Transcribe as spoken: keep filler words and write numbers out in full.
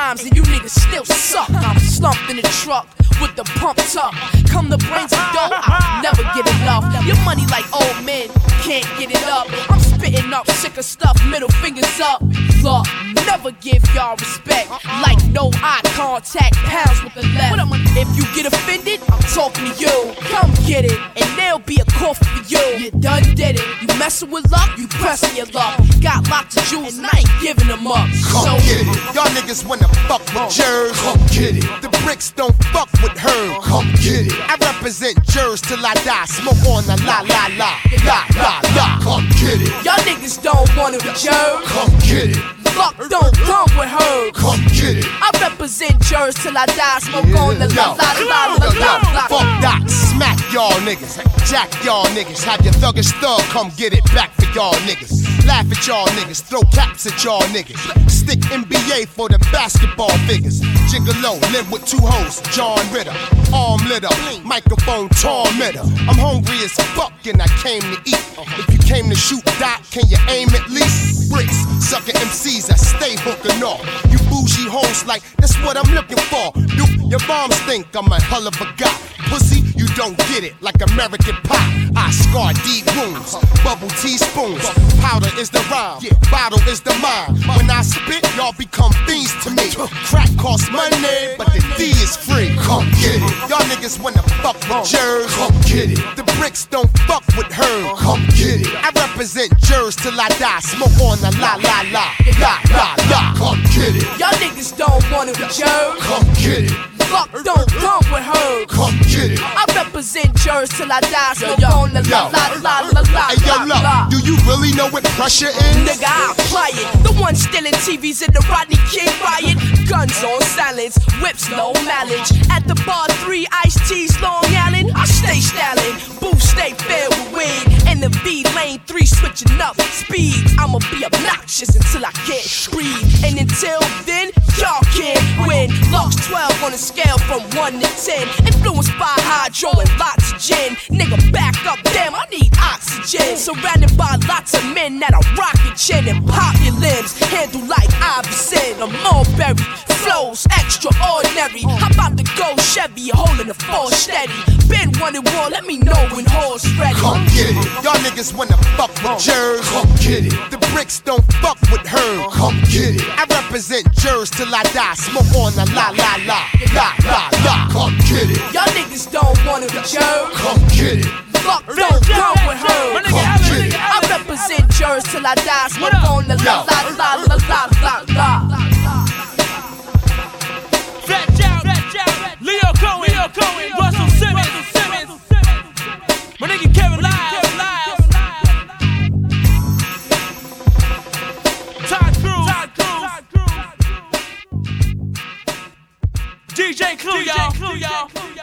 rhymes and you niggas still suck. I'm slumped in the truck with the pumped up. Come the brains of dough, I'll never get enough. Your money like old men, can't get it up. I'm spitting up sick of stuff, middle fingers up. Look, never give y'all respect. Like no eye contact, pounds with the left. If you get offended, I'm talking to you. Come get it, and there'll be a coffin for you. You done did it. You messing with luck, you pressing your luck. Got lots of jewels, and I ain't giving them up. Come so, get it. Y'all niggas wanna fuck with Jers. Come get it. The bricks don't fuck with her. Come get it. I represent Jers till I die. Smoke on the la la la. La la la. Come get it. Y'all niggas don't want it with Jers. Come get it. Luck don't come with her. Come get it. I represent Jers till I die. Smoke on the la la la la la la. Fuck that. Smack y'all niggas. Jack y'all niggas. Have your thuggish thug come get it back for y'all niggas. Laugh at y'all niggas. Throw caps at y'all niggas. Stick N B A for the basketball figures. Gigolo, live with two hoes. John Ritter. Arm lit up. Microphone tormentor. I'm hungry as fuck and I came to eat. If you came to shoot Doc, can you aim at least? Bricks, sucker M Cs, I stay hooking off. You bougie hoes like, that's what I'm looking for. You, your moms think I'm a hell of a guy. Pussy, you don't get it like American pie. I scar deep wounds, bubble teaspoons. Powder is the rhyme, bottle is the mind. When I spit, y'all become fiends to me. Crack costs money, but the D is free. Come get it. Y'all niggas wanna fuck with Jers. Come get it. The bricks don't fuck with her. Come get it. I represent Jers till I die. Smoke on the la la la. La la la. Come get it. Y'all niggas don't want it with Jers. Come get it. Luck don't come with her. Come get it. I represent Jers till I die. Smoke on the la la la la la. Hey yo, look, do you really know what pressure is? Nigga, I apply it. The one stealing T Vs in the Rodney King riot. Guns on silence, whips no mileage. At the bar, three iced teas, Long Island. I stay styling, booth stay filled with weed. In the V lane, three switching up speed. I'ma be obnoxious until I can't breathe. And until then, y'all can't win. Luck's twelve on a scale from one to ten. Influenced by hydro and lots of gin. Nigga, back up, damn, I need oxygen. Surrounded by lots of men that are rocket chin and pop your limbs. Handle like Iverson or Mulberry. Flows extraordinary. How about the gold Chevy holding the four steady? Been wanted war, let me know when horse ready. Come get it. Y'all niggas wanna fuck with Jers. Come get it. The bricks don't fuck with her. Come get it. I represent Jers till I die. Smoke on the la la la. La la la. Come get it. Y'all niggas don't want it with Jers. Come get it. Luck don't come with her. Come get it. I represent Jers till I die. Smoke on the la la la la la la la. Leo Cohen, Leo Cohen, Russell Simmons, Simmons, my nigga Kevin Lyles, Todd Cruz, Todd Cruz, D J Clue, y'all.